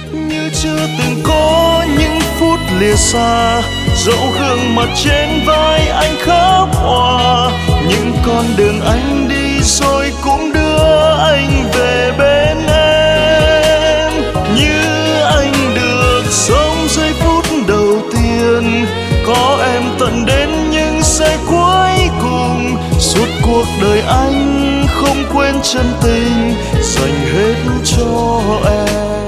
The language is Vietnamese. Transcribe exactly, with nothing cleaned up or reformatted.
như chưa từng có những phút lìa xa, dẫu gương mặt trên vai anh khóc hòa. Những con đường anh đi rồi cũng đưa anh về bên em, như anh được sống giây phút đầu tiên, có em tận đến những giây cuối cùng. Suốt cuộc đời anh không quên chân tình dành hết cho em.